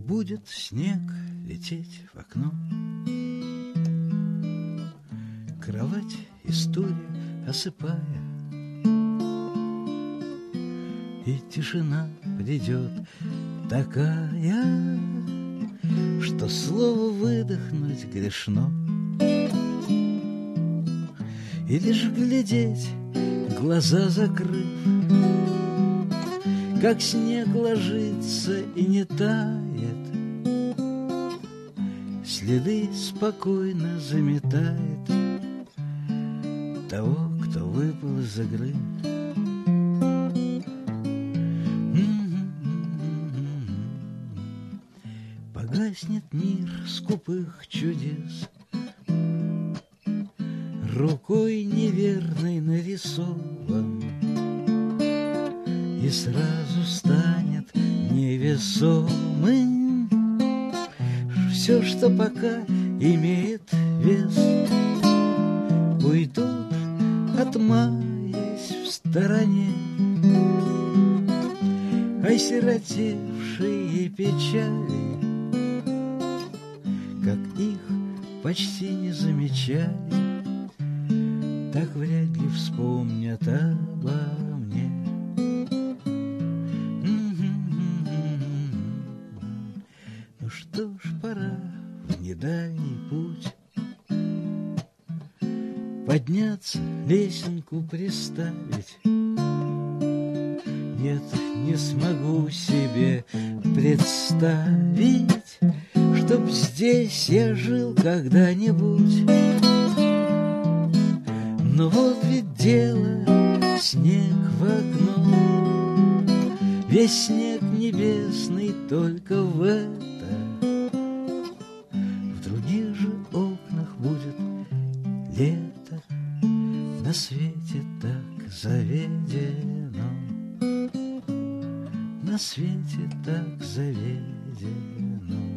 будет снег лететь в окно. Кровать история осыпая, и тишина придет такая, что слово выдохнуть грешно. И лишь глядеть, глаза закрыв, как снег ложится и не тает, следы спокойно заметает того, кто выпал из игры. Погаснет мир скупых чудес, рукой неверной нарисован, и сразу станет невесомым все, что пока имеет вес. Уйдут, отмаясь в стороне, осиротевшие печали, как их почти не замечали, так вряд ли вспомнят обо мне. Ну что ж, пора в недальний путь подняться, лесенку приставить. Нет, не смогу себе представить, чтоб здесь я жил когда-нибудь. Но вот ведь дело, снег в окно, весь снег небесный только в это. В других же окнах будет лето, на свете так заведено, на свете так заведено.